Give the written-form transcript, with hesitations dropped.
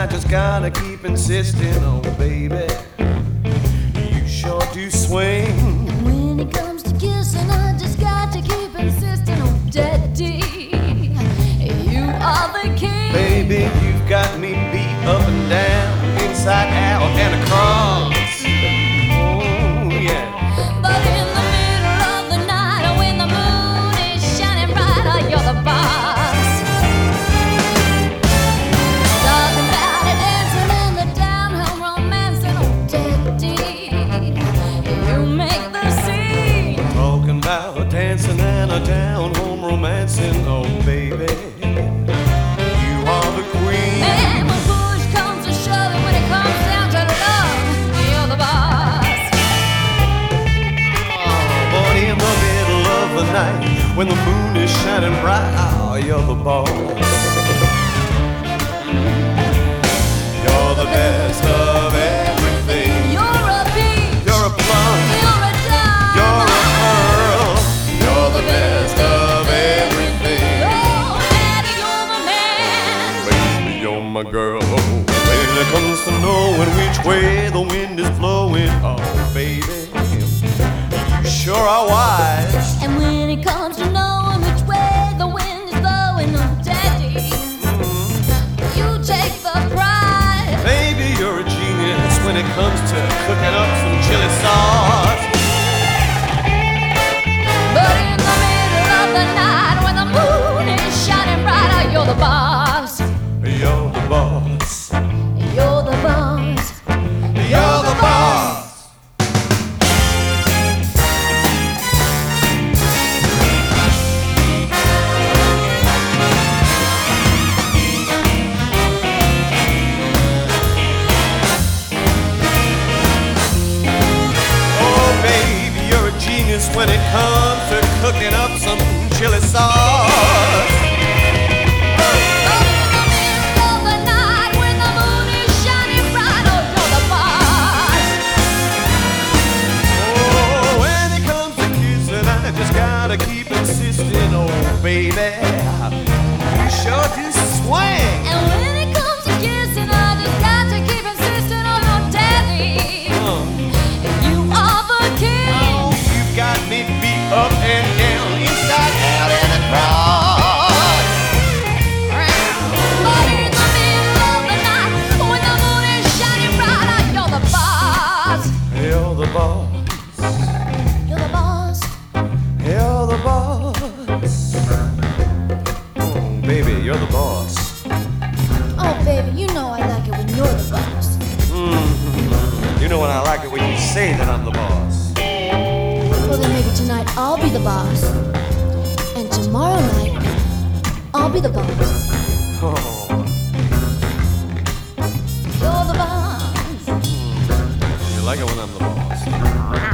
I just gotta keep insisting, oh baby, you sure do swing. And when it comes to kissing, I just got to keep insisting, oh daddy, you are the king. Baby, you've got me beat up and down, inside out and across. Oh yeah. But in the middle of the night, when the moon is shining bright, you're the boss. Talking about it, dancing in the down-home romancing, oh daddy, you make the scene. Talking about dancing and a down-home romancing, oh baby, you are the queen. And when push comes to shove, when it comes down to love, you're the boss. But in the middle of the night, when the moon is shining bright, oh, you're the boss. You're the best of everything. You're a beach, You're a plum, you're a dime, you're a pearl. You're the best of everything. oh daddy, you're the man. Baby, you're my girl. When it comes to knowing which way the wind is blowing, oh baby, you sure are wise. And when it comes to knowing which way the wind is blowing, oh daddy, you take the prize. Baby, you're a genius when it comes to cooking up some chili sauce. But in the middle of the night, when the moon is shining bright, you're the boss. You're the boss. You're the boss. You're the boss. Oh, baby, you're a genius when it comes to cooking up some chili sauce. But in the middle of the night, when the moon is shining bright, oh, you're the boss. Oh, when it comes to kissing, I just gotta keep insisting, oh, baby, you sure do swing. And when it comes to kissing, I just got to keep insisting, oh, your daddy, you are the king. Oh, you've got me beat up and down, inside out and across. But in the middle of the night, when the moon is shining bright, you're the boss. You're the boss. You're the boss. You're the boss. Oh, baby, you're the boss. Oh, baby, you know I like it when you're the boss. You know when I like it when you say that I'm the boss. Well, then maybe tonight I'll be the boss. And tomorrow night, I'll be the boss. Oh, You're the boss. you like it when I'm the boss.